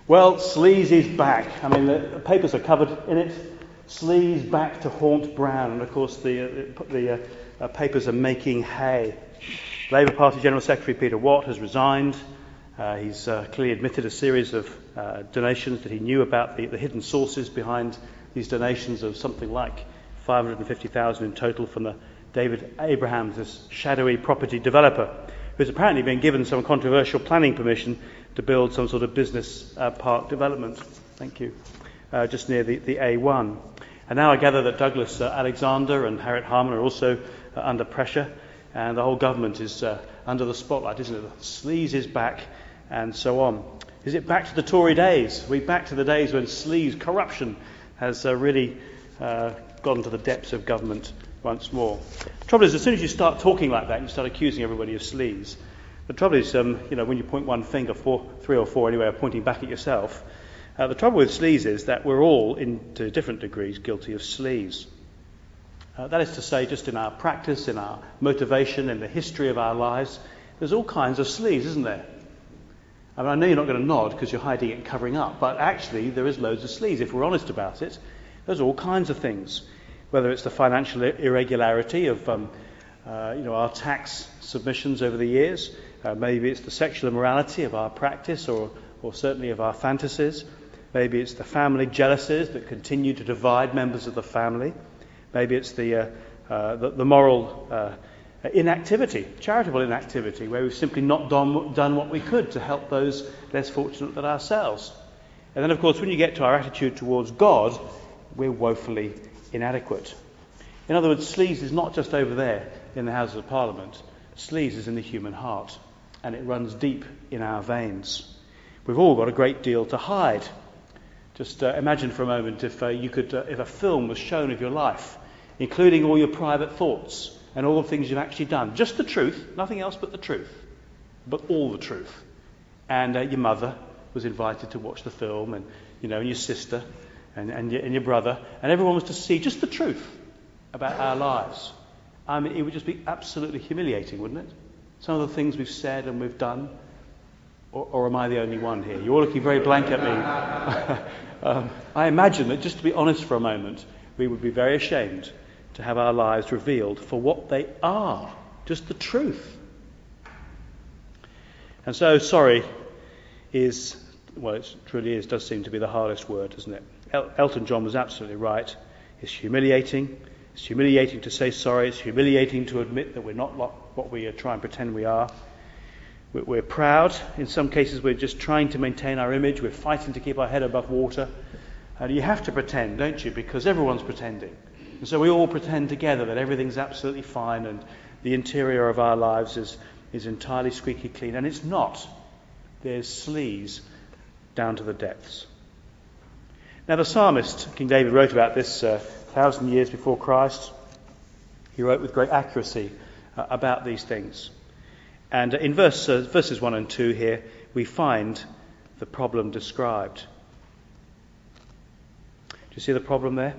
Well, Sleaze is back. I mean, the papers are covered in it. Sleaze back to haunt Brown. And, of course, the papers are making hay. Labour Party General Secretary Peter Watt has resigned. He's clearly admitted a series of donations that he knew about, the hidden sources behind these donations of something like $550,000 in total from the David Abrahams, this shadowy property developer, who's apparently been given some controversial planning permission to build some sort of business park development. Thank you. Just near the A1. And now I gather that Douglas Alexander and Harriet Harman are also under pressure, and the whole government is under the spotlight, isn't it? The sleaze is back, and so on. Is it back to the Tory days? Are we back to the days when sleaze, corruption, has really gone to the depths of government once more? The trouble is, as soon as you start talking like that, you start accusing everybody of sleaze. The trouble is, when you point one finger, three or four anyway, are pointing back at yourself. The trouble with sleaze is that we're all, to different degrees, guilty of sleaze. That is to say, just in our practice, in our motivation, in the history of our lives, there's all kinds of sleaze, isn't there? I mean, I know you're not going to nod because you're hiding it and covering up, but actually there is loads of sleaze. If we're honest about it, there's all kinds of things. Whether it's the financial irregularity of our tax submissions over the years, maybe it's the sexual immorality of our practice or certainly of our fantasies. Maybe it's the family jealousies that continue to divide members of the family. Maybe it's the moral inactivity, charitable inactivity, where we've simply not done what we could to help those less fortunate than ourselves. And then, of course, when you get to our attitude towards God, we're woefully inadequate. In other words, sleaze is not just over there in the Houses of Parliament. Sleaze is in the human heart, and it runs deep in our veins. We've all got a great deal to hide. Just imagine for a moment if a film was shown of your life, including all your private thoughts and all the things you've actually done. Just the truth, nothing else but the truth, but all the truth. And your mother was invited to watch the film, and your sister and your brother, and everyone was to see just the truth about our lives. I mean, it would just be absolutely humiliating, wouldn't it? Some of the things we've said and we've done. Or am I the only one here? You're all looking very blank at me. I imagine that, just to be honest for a moment, we would be very ashamed to have our lives revealed for what they are, just the truth. And so, sorry is, well, it truly does seem to be the hardest word, doesn't it? Elton John was absolutely right. It's humiliating. It's humiliating to say sorry. It's humiliating to admit that we're not what we try and pretend we are. We're proud. In some cases, we're just trying to maintain our image. We're fighting to keep our head above water. And you have to pretend, don't you? Because everyone's pretending. And so we all pretend together that everything's absolutely fine and the interior of our lives is entirely squeaky clean. And it's not. There's sleaze down to the depths. Now, the psalmist, King David, wrote about this 1,000 years before Christ. He wrote with great accuracy about these things. And in verses 1 and 2 here, we find the problem described. Do you see the problem there?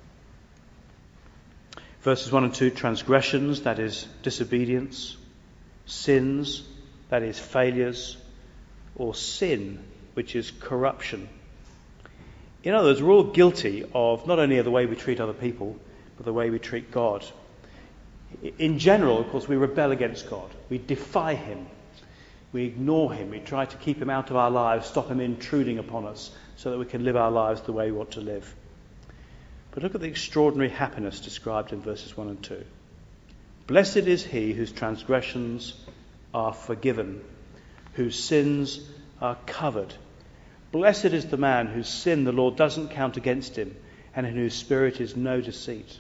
Verses 1 and 2, transgressions, that is disobedience, sins, that is failures, or sin, which is corruption. In other words, we're all guilty of not only of the way we treat other people, but the way we treat God. In general, of course, we rebel against God. We defy him. We ignore him. We try to keep him out of our lives, stop him intruding upon us so that we can live our lives the way we want to live. But look at the extraordinary happiness described in verses 1 and 2. Blessed is he whose transgressions are forgiven, whose sins are covered. Blessed is the man whose sin the Lord doesn't count against him, and in whose spirit is no deceit.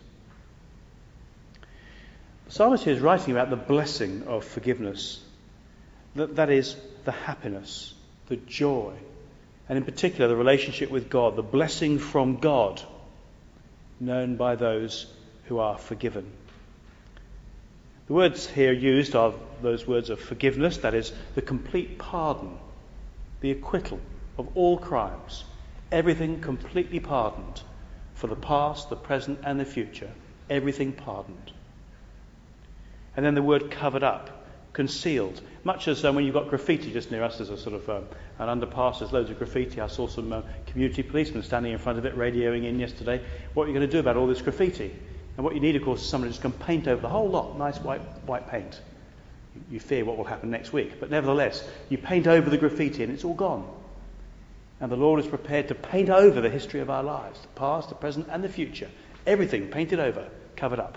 The psalmist here is writing about the blessing of forgiveness. That is the happiness, the joy, and in particular the relationship with God, the blessing from God, known by those who are forgiven. The words here used are those words of forgiveness, that is the complete pardon, the acquittal of all crimes, everything completely pardoned for the past, the present and the future, everything pardoned. And then the word covered up, concealed. Much as when you've got graffiti just near us, there's a sort of an underpass, there's loads of graffiti. I saw some community policemen standing in front of it, radioing in yesterday. What are you going to do about all this graffiti? And what you need, of course, is somebody who's going to paint over the whole lot, nice white paint. You fear what will happen next week, but nevertheless, you paint over the graffiti and it's all gone. And the Lord is prepared to paint over the history of our lives, the past, the present, and the future. Everything painted over, covered up.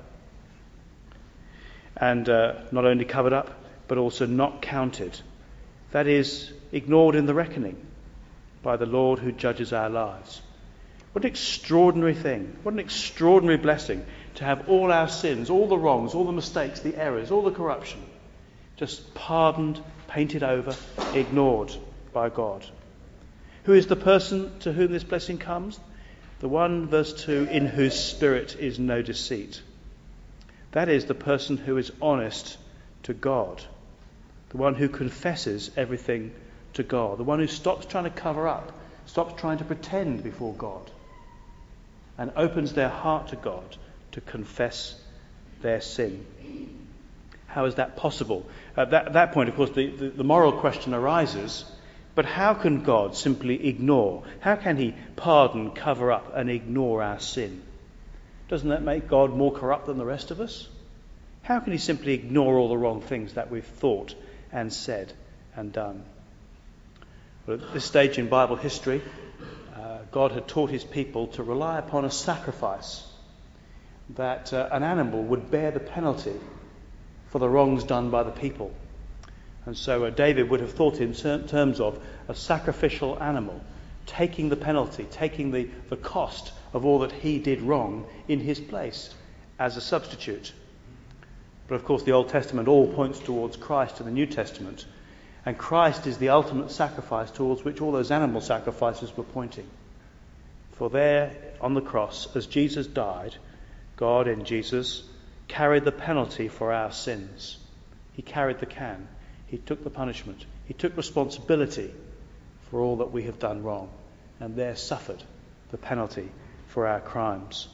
And not only covered up, but also not counted. That is, ignored in the reckoning by the Lord who judges our lives. What an extraordinary thing. What an extraordinary blessing to have all our sins, all the wrongs, all the mistakes, the errors, all the corruption, just pardoned, painted over, ignored by God. Who is the person to whom this blessing comes? The one, verse 2, in whose spirit is no deceit. That is the person who is honest to God. The one who confesses everything to God. The one who stops trying to cover up, stops trying to pretend before God, and opens their heart to God to confess their sin. How is that possible? At that point, of course, the moral question arises, but how can God simply ignore? How can he pardon, cover up, and ignore our sin? Doesn't that make God more corrupt than the rest of us? How can he simply ignore all the wrong things that we've thought and said and done? Well, at this stage in Bible history, God had taught his people to rely upon a sacrifice, that an animal would bear the penalty for the wrongs done by the people. And so David would have thought in terms of a sacrificial animal, taking the penalty, taking the cost of all that he did wrong in his place as a substitute. But of course the Old Testament all points towards Christ in the New Testament, and Christ is the ultimate sacrifice towards which all those animal sacrifices were pointing. For there on the cross, as Jesus died, God in Jesus carried the penalty for our sins. He carried the can. He took the punishment. He took responsibility for all that we have done wrong, and there suffered the penalty for our crimes.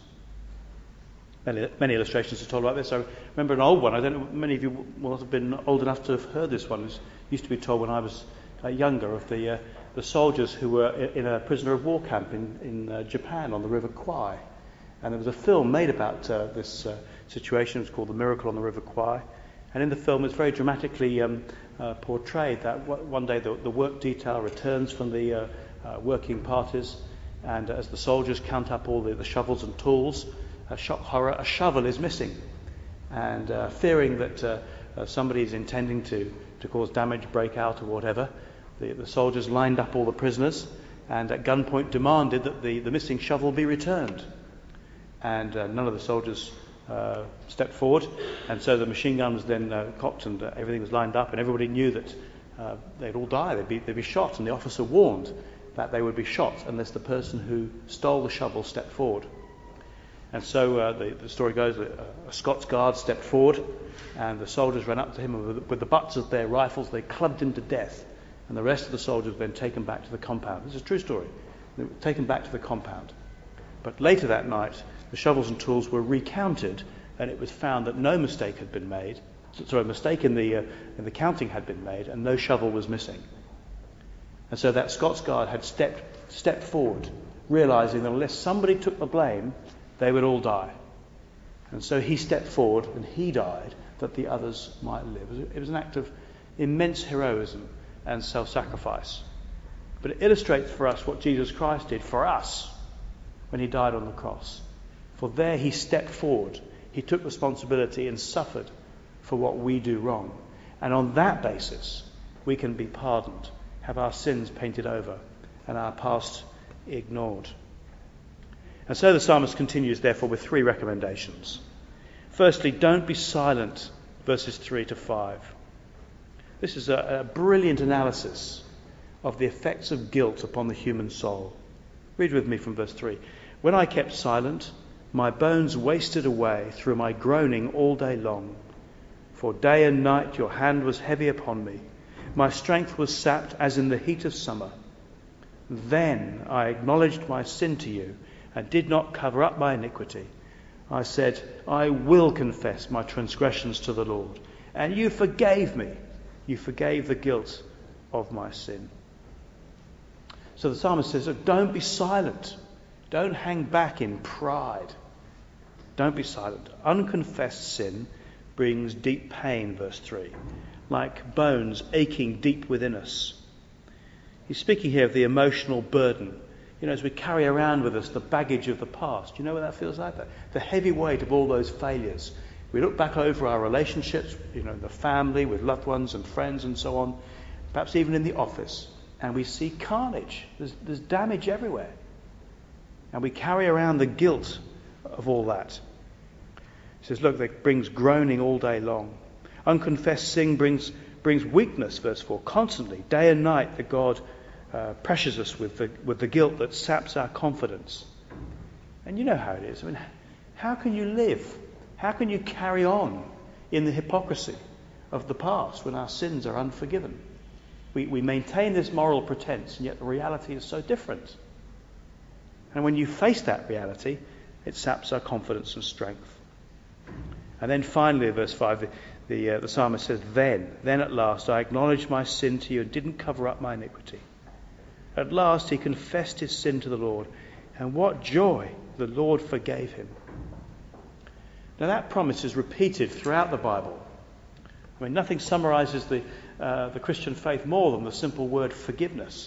Many illustrations are told about this. I remember an old one. I don't know, many of you will have been old enough to have heard this one. It used to be told when I was younger of the soldiers who were in a prisoner of war camp in Japan on the River Kwai. And there was a film made about this situation. It was called The Miracle on the River Kwai. And in the film it's very dramatically portrayed that one day the work detail returns from the working parties, and as the soldiers count up all the shovels and tools, shock horror, a shovel is missing. And fearing that somebody is intending to cause damage, break out or whatever, the soldiers lined up all the prisoners and at gunpoint demanded that the missing shovel be returned. And none of the soldiers stepped forward, and so the machine gun was then cocked and everything was lined up, and everybody knew that they'd all die, they'd be shot, and the officer warned that they would be shot unless the person who stole the shovel stepped forward. And so the story goes that a Scots guard stepped forward, and the soldiers ran up to him, and with the butts of their rifles they clubbed him to death, and the rest of the soldiers were then taken back to the compound. This is a true story. They were taken back to the compound. But later that night, the shovels and tools were recounted, and it was found that no mistake had been made. So a mistake in the counting had been made, and no shovel was missing. And so that Scots guard had stepped forward, realising that unless somebody took the blame, they would all die. And so he stepped forward, and he died, that the others might live. It was an act of immense heroism and self-sacrifice. But it illustrates for us what Jesus Christ did for us when he died on the cross. For there he stepped forward, he took responsibility and suffered for what we do wrong. And on that basis, we can be pardoned, have our sins painted over, and our past ignored. And so the psalmist continues, therefore, with three recommendations. Firstly, don't be silent, verses 3 to 5. This is a brilliant analysis of the effects of guilt upon the human soul. Read with me from verse 3. When I kept silent, my bones wasted away through my groaning all day long. For day and night your hand was heavy upon me. My strength was sapped as in the heat of summer. Then I acknowledged my sin to you and did not cover up my iniquity. I said, I will confess my transgressions to the Lord, and you forgave me. You forgave the guilt of my sin. So the psalmist says, look, don't be silent. Don't hang back in pride. Don't be silent. Unconfessed sin brings deep pain, verse 3, like bones aching deep within us. He's speaking here of the emotional burden. You know, as we carry around with us the baggage of the past. You know what that feels like? The heavy weight of all those failures. We look back over our relationships, you know, the family, with loved ones and friends and so on, perhaps even in the office, and we see carnage. There's damage everywhere. And we carry around the guilt of all that. He says, look, that brings groaning all day long. Unconfessed sin brings weakness, verse 4, constantly, day and night. The God pressures us with the guilt that saps our confidence. And you know how it is. I mean, how can you live? How can you carry on in the hypocrisy of the past when our sins are unforgiven? We maintain this moral pretense, and yet the reality is so different. And when you face that reality, it saps our confidence and strength. And then finally, verse 5, the psalmist says, Then at last I acknowledged my sin to you and didn't cover up my iniquity. At last he confessed his sin to the Lord, and what joy the Lord forgave him. Now that promise is repeated throughout the Bible. I mean, nothing summarizes the Christian faith more than the simple word forgiveness.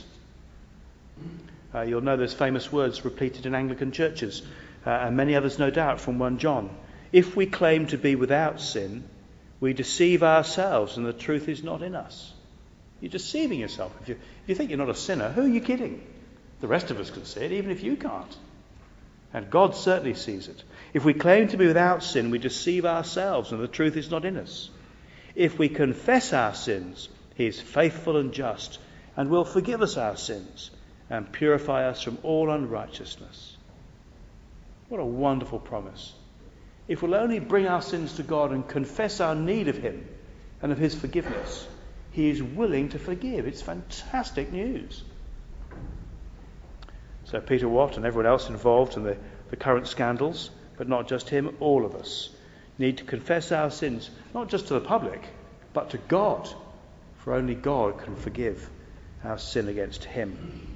You'll know those famous words repeated in Anglican churches, and many others no doubt from 1 John. If we claim to be without sin, we deceive ourselves and the truth is not in us. You're deceiving yourself. If you think you're not a sinner, who are you kidding? The rest of us can see it, even if you can't. And God certainly sees it. If we claim to be without sin, we deceive ourselves and the truth is not in us. If we confess our sins, he is faithful and just and will forgive us our sins and purify us from all unrighteousness. What a wonderful promise. If we'll only bring our sins to God and confess our need of him and of his forgiveness, he is willing to forgive. It's fantastic news. So Peter Watt and everyone else involved in the current scandals, but not just him, all of us need to confess our sins, not just to the public, but to God, for only God can forgive our sin against him.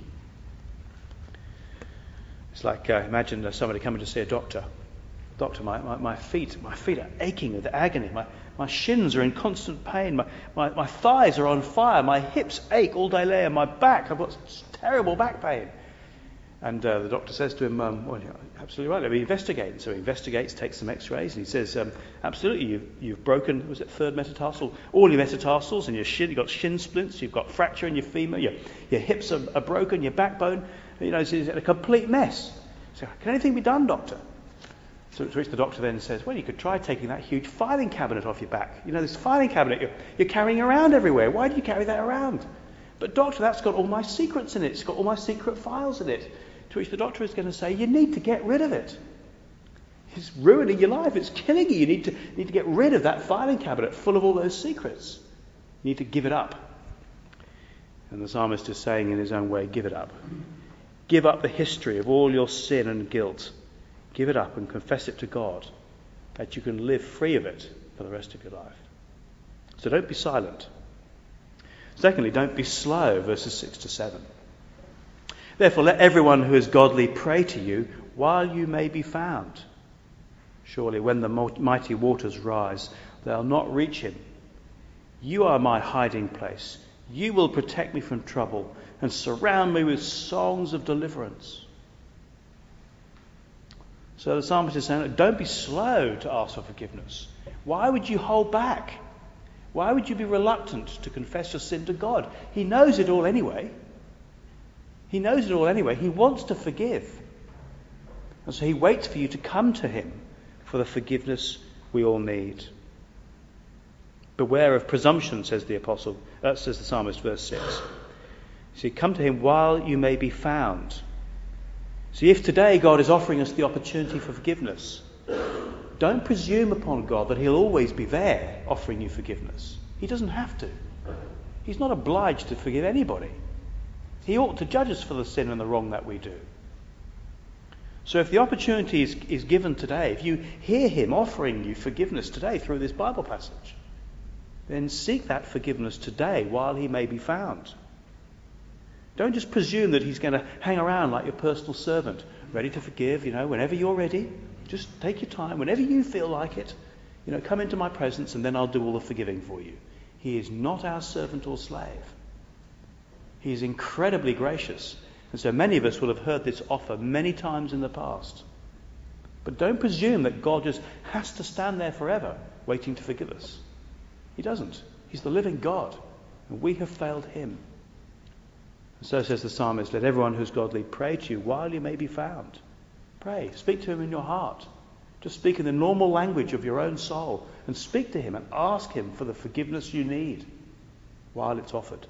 It's like, imagine somebody coming to see a doctor. Doctor, my feet are aching with agony. My shins are in constant pain. My thighs are on fire. My hips ache all day long. My back, I've got terrible back pain. And the doctor says to him, well, you're absolutely right, let me investigate. So he investigates, takes some x-rays, and he says, absolutely, you've broken, was it third metatarsal? All your metatarsals and your shin, you've got shin splints, you've got fracture in your femur, your hips are broken, your backbone, it's a complete mess. So, can anything be done, doctor? So to which the doctor then says, well, you could try taking that huge filing cabinet off your back. You know, this filing cabinet you're carrying around everywhere. Why do you carry that around? But doctor, that's got all my secrets in it. It's got all my secret files in it. To which the doctor is going to say, you need to get rid of it. It's ruining your life. It's killing you. You need to get rid of that filing cabinet full of all those secrets. You need to give it up. And the psalmist is saying in his own way, give it up. Give up the history of all your sin and guilt. Give it up and confess it to God, that you can live free of it for the rest of your life. So don't be silent. Secondly, don't be slow, verses 6 to 7. Therefore, let everyone who is godly pray to you while you may be found. Surely when the mighty waters rise, they'll not reach him. You are my hiding place. You will protect me from trouble and surround me with songs of deliverance. So the psalmist is saying, don't be slow to ask for forgiveness. Why would you hold back? Why would you be reluctant to confess your sin to God? He knows it all anyway. He knows it all anyway. He wants to forgive. And so he waits for you to come to him for the forgiveness we all need. Beware of presumption, says the psalmist, verse 6. See, come to him while you may be found. See, if today God is offering us the opportunity for forgiveness, don't presume upon God that he'll always be there offering you forgiveness. He doesn't have to. He's not obliged to forgive anybody. He ought to judge us for the sin and the wrong that we do. So if the opportunity is given today, if you hear him offering you forgiveness today through this Bible passage, then seek that forgiveness today while he may be found. Don't just presume that he's going to hang around like your personal servant, ready to forgive, whenever you're ready. Just take your time, whenever you feel like it. Come into my presence and then I'll do all the forgiving for you. He is not our servant or slave. He is incredibly gracious. And so many of us will have heard this offer many times in the past. But don't presume that God just has to stand there forever waiting to forgive us. He doesn't. He's the living God, and we have failed him. And so says the psalmist, let everyone who's godly pray to you while you may be found. Pray. Speak to him in your heart. Just speak in the normal language of your own soul and speak to him and ask him for the forgiveness you need while it's offered.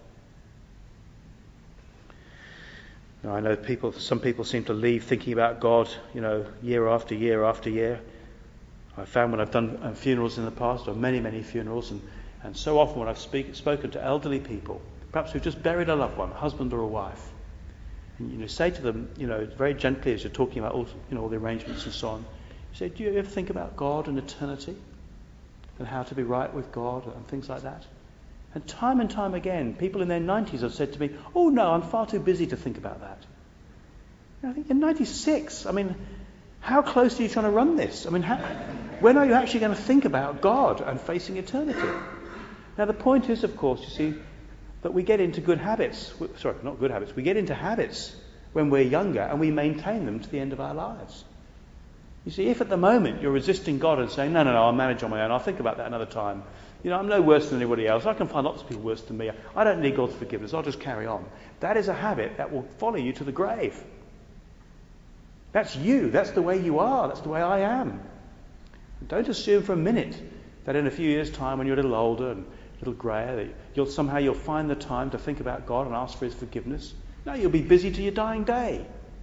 Now, I know some people seem to leave thinking about God, year after year after year. I've found when I've done funerals in the past, or many, many funerals, and so often when I've spoken to elderly people, perhaps who've just buried a loved one, a husband or a wife, and say to them, very gently as you're talking about all the arrangements and so on, you say, do you ever think about God and eternity and how to be right with God and things like that? And time again, people in their 90s have said to me, oh no, I'm far too busy to think about that. I think you're 96. How close are you trying to run this? When are you actually going to think about God and facing eternity? Now the point is, of course, you see, that we get into good habits. Sorry, not good habits. We get into habits when we're younger and we maintain them to the end of our lives. You see, if at the moment you're resisting God and saying, no, I'll manage on my own, I'll think about that another time. I'm no worse than anybody else. I can find lots of people worse than me. I don't need God's forgiveness. I'll just carry on. That is a habit that will follow you to the grave. That's you. That's the way you are. That's the way I am. Don't assume for a minute that in a few years' time, when you're a little older and a little greyer, that you'll find the time to think about God and ask for his forgiveness. No, you'll be busy to your dying day.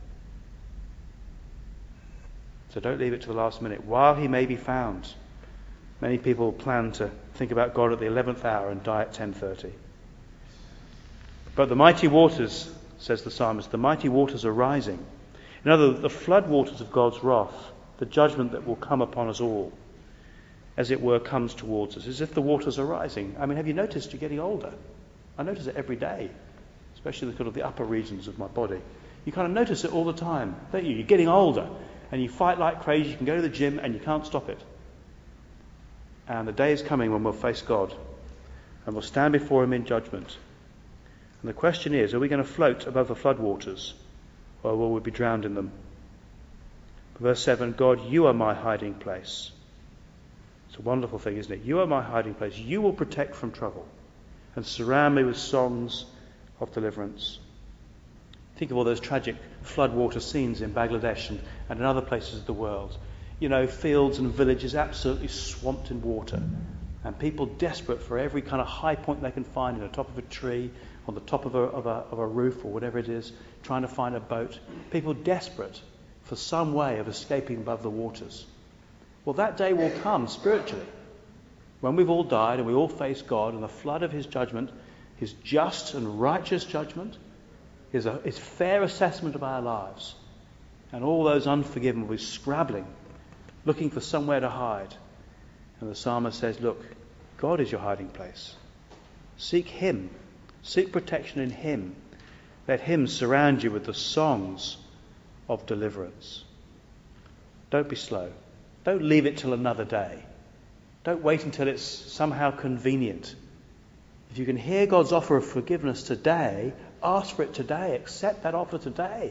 So don't leave it to the last minute. While he may be found. Many people plan to think about God at the 11th hour and die at 10:30. But the mighty waters, says the psalmist, the mighty waters are rising. In other words, the flood waters of God's wrath, the judgment that will come upon us all, as it were, comes towards us, as if the waters are rising. Have you noticed you're getting older? I notice it every day, especially the upper regions of my body. You kind of notice it all the time, don't you? You're getting older, and you fight like crazy. You can go to the gym, and you can't stop it. And the day is coming when we'll face God and we'll stand before him in judgment. And the question is, are we going to float above the floodwaters or will we be drowned in them? Verse 7, God, you are my hiding place. It's a wonderful thing, isn't it? You are my hiding place. You will protect from trouble and surround me with songs of deliverance. Think of all those tragic floodwater scenes in Bangladesh and in other places of the world. Fields and villages absolutely swamped in water, and people desperate for every kind of high point they can find, in the top of a tree, on the top of a roof or whatever it is, trying to find a boat. People desperate for some way of escaping above the waters. Well, that day will come spiritually, when we've all died and we all face God and the flood of his judgment, his just and righteous judgment, his fair assessment of our lives, and all those unforgiven will be scrabbling, looking for somewhere to hide. And the psalmist says, look, God is your hiding place. Seek him. Seek protection in him. Let him surround you with the songs of deliverance. Don't be slow. Don't leave it till another day. Don't wait until it's somehow convenient. If you can hear God's offer of forgiveness today, ask for it today. Accept that offer today,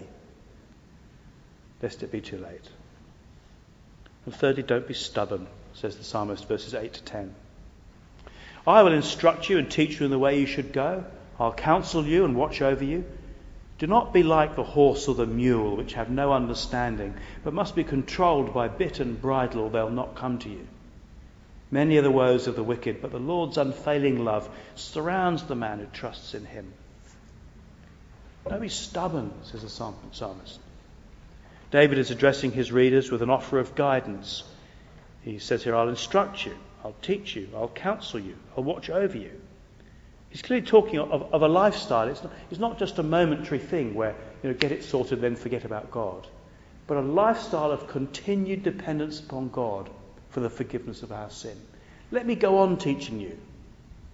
lest it be too late. And thirdly, don't be stubborn, says the psalmist, verses 8 to 10. I will instruct you and teach you in the way you should go. I'll counsel you and watch over you. Do not be like the horse or the mule, which have no understanding, but must be controlled by bit and bridle, or they'll not come to you. Many are the woes of the wicked, but the Lord's unfailing love surrounds the man who trusts in him. Don't be stubborn, says the psalmist. David is addressing his readers with an offer of guidance. He says here, I'll instruct you, I'll teach you, I'll counsel you, I'll watch over you. He's clearly talking of a lifestyle. It's not just a momentary thing where, get it sorted, then forget about God. But a lifestyle of continued dependence upon God for the forgiveness of our sin. Let me go on teaching you.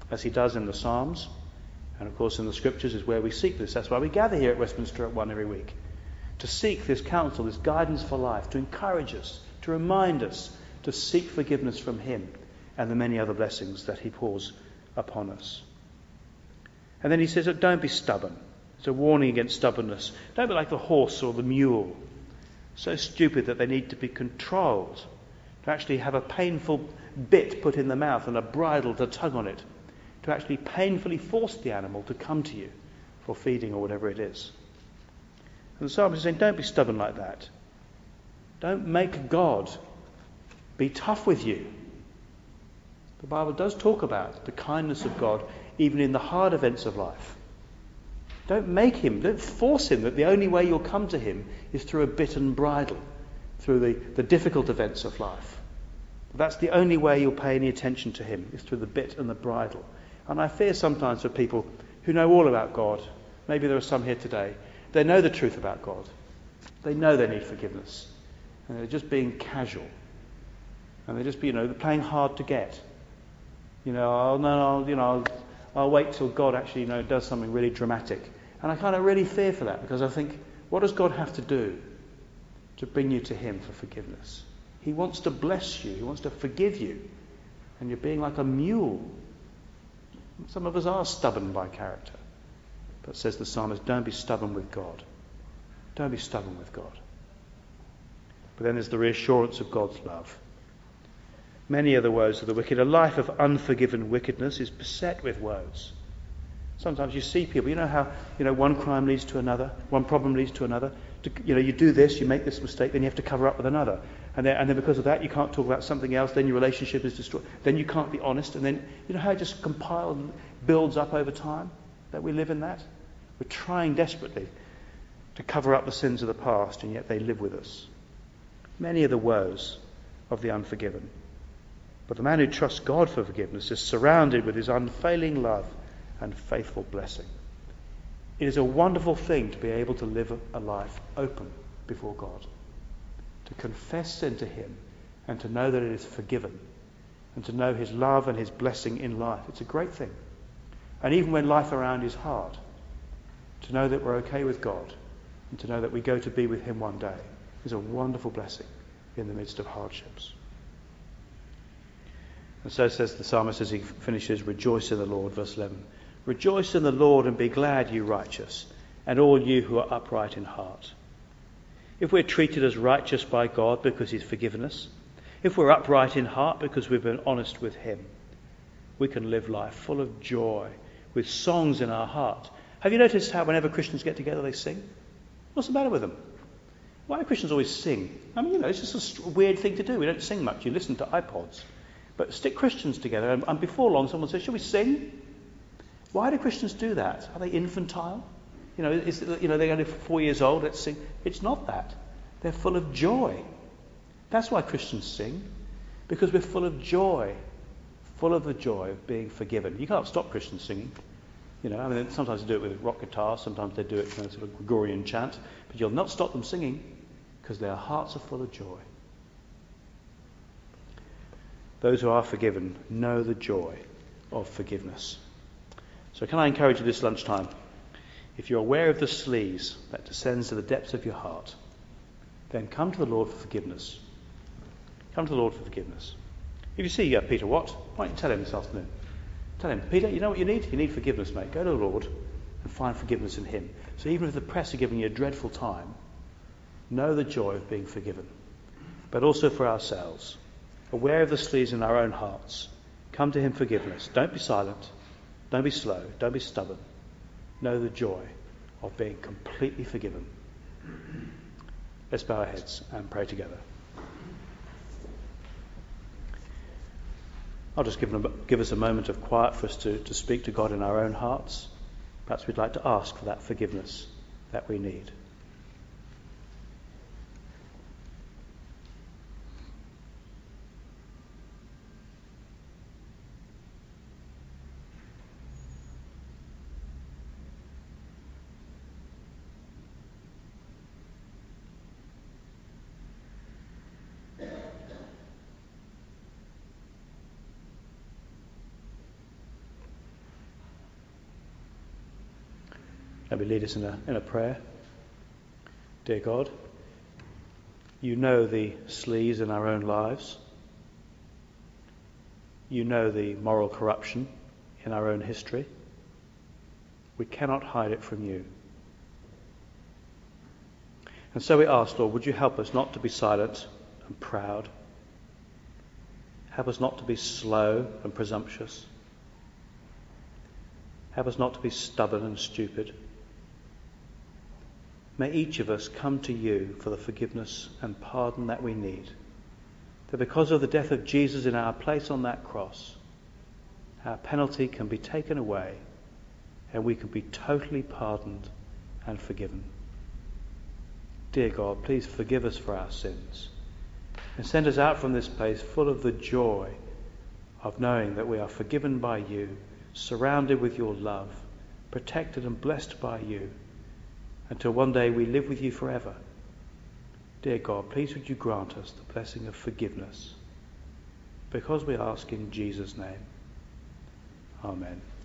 as he does in the Psalms. And of course in the Scriptures is where we seek this. That's why we gather here at Westminster at 1 every week. To seek this counsel, this guidance for life, to encourage us, to remind us to seek forgiveness from him and the many other blessings that he pours upon us. And then he says, don't be stubborn. It's a warning against stubbornness. Don't be like the horse or the mule, so stupid that they need to be controlled, to actually have a painful bit put in the mouth and a bridle to tug on it, to actually painfully force the animal to come to you for feeding or whatever it is. And the psalmist is saying, don't be stubborn like that. Don't make God be tough with you. The Bible does talk about the kindness of God even in the hard events of life. Don't force him that the only way you'll come to him is through a bit and bridle, through the difficult events of life. That's the only way you'll pay any attention to him, is through the bit and the bridle. And I fear sometimes for people who know all about God, maybe there are some here today, they know the truth about God. They know they need forgiveness. And they're just being casual. And they're just, they're playing hard to get. I'll wait till God actually, does something really dramatic. And I kind of really fear for that, because I think, what does God have to do to bring you to him for forgiveness? He wants to bless you. He wants to forgive you. And you're being like a mule. Some of us are stubborn by character. But says the psalmist, don't be stubborn with God. Don't be stubborn with God. But then there's the reassurance of God's love. Many are the woes of the wicked. A life of unforgiven wickedness is beset with woes. Sometimes you see people, how, one crime leads to another, one problem leads to another. You do this, you make this mistake, then you have to cover up with another. And then because of that, you can't talk about something else, then your relationship is destroyed. Then you can't be honest, and then, how it just builds up over time, that we live in that? We're trying desperately to cover up the sins of the past, and yet they live with us. Many are the woes of the unforgiven. But the man who trusts God for forgiveness is surrounded with his unfailing love and faithful blessing. It is a wonderful thing to be able to live a life open before God, to confess sin to him and to know that it is forgiven, and to know his love and his blessing in life. It's a great thing. And even when life around is hard, to know that we're okay with God and to know that we go to be with him one day is a wonderful blessing in the midst of hardships. And so says the psalmist as he finishes, rejoice in the Lord, verse 11. Rejoice in the Lord and be glad, you righteous, and all you who are upright in heart. If we're treated as righteous by God because he's forgiven us, if we're upright in heart because we've been honest with him, we can live life full of joy, with songs in our heart. Have you noticed how whenever Christians get together they sing? What's the matter with them? Why do Christians always sing? It's just a weird thing to do. We don't sing much. You listen to iPods. But stick Christians together, and before long someone says, shall we sing? Why do Christians do that? Are they infantile? They're only 4 years old, let's sing. It's not that. They're full of joy. That's why Christians sing, because we're full of joy, full of the joy of being forgiven. You can't stop Christians singing. Sometimes they do it with rock guitar, sometimes they do it in a sort of Gregorian chant, but you'll not stop them singing because their hearts are full of joy. Those who are forgiven know the joy of forgiveness. So can I encourage you this lunchtime, if you're aware of the sleaze that descends to the depths of your heart, then come to the Lord for forgiveness. Come to the Lord for forgiveness. If you see Peter Watt, why don't you tell him this afternoon? Tell him, Peter, you know what you need? You need forgiveness, mate. Go to the Lord and find forgiveness in him. So even if the press are giving you a dreadful time, know the joy of being forgiven. But also for ourselves, aware of the sleaze in our own hearts, come to him for forgiveness. Don't be silent. Don't be slow. Don't be stubborn. Know the joy of being completely forgiven. Let's bow our heads and pray together. I'll just give us a moment of quiet for us to speak to God in our own hearts. Perhaps we'd like to ask for that forgiveness that we need. Let me lead us in a prayer. Dear God, you know the sleaze in our own lives. You know the moral corruption in our own history. We cannot hide it from you. And so we ask, Lord, would you help us not to be silent and proud? Help us not to be slow and presumptuous. Help us not to be stubborn and stupid. May each of us come to you for the forgiveness and pardon that we need. That because of the death of Jesus in our place on that cross, our penalty can be taken away and we can be totally pardoned and forgiven. Dear God, please forgive us for our sins and send us out from this place full of the joy of knowing that we are forgiven by you, surrounded with your love, protected and blessed by you, until one day we live with you forever. Dear God, please would you grant us the blessing of forgiveness, because we ask in Jesus' name. Amen.